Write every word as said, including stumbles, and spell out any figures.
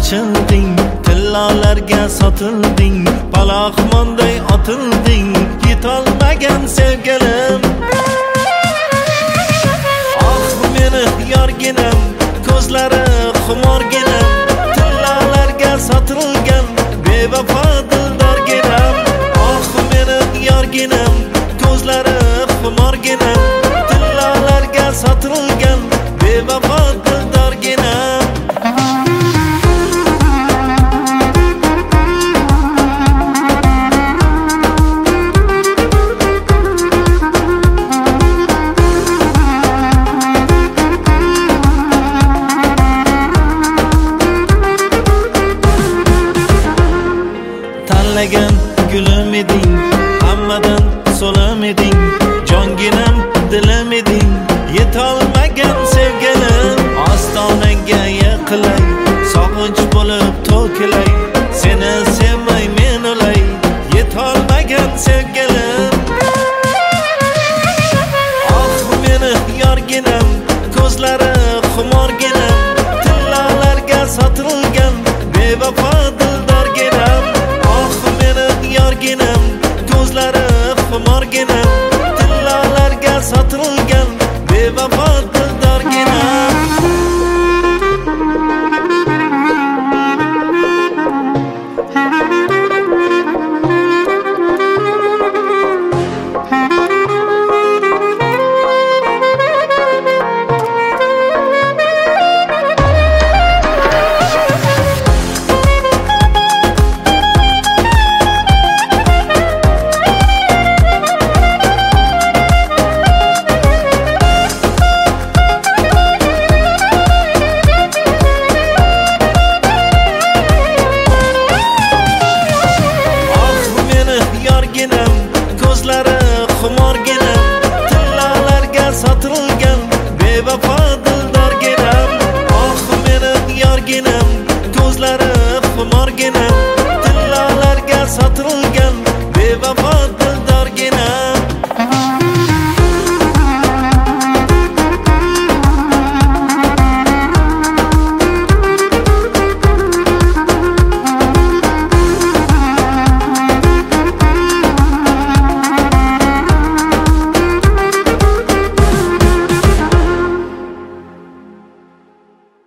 ochilding, tillalarga sotilding, palaxmonday otilding, yetolmagan sevgilim. Ah meni yorginam, ko'zlari xumorginam, tillalarga sotilgan bevafo dildorginam. Ah meni yorginam, ko'zlari xumorginam, tillalarga sotilgan bevafo dildorginam. Tanlagan gulim eding, hammadan so'lim eding, jonginam dilim eding, yetolmagan sevgilim. Ostonaga yiqilay, sog'inch bo'lib to'kilay, seni sevmay men o'lay, yetolmagan sevgilim. Ah meni yorginam, ko'zlari xumorginam, tillalarga sotilgan bevafo dildorginam. Yorginam, ko'zlari xumorginam, tillalarga sotilgan bevafo dildorginam. Ko'zlari xumorginam, tillalarga sotilgan bevafo dildorginam. Oh meni yorginam, ko'zlari xumorginam, tillalarga sotilgan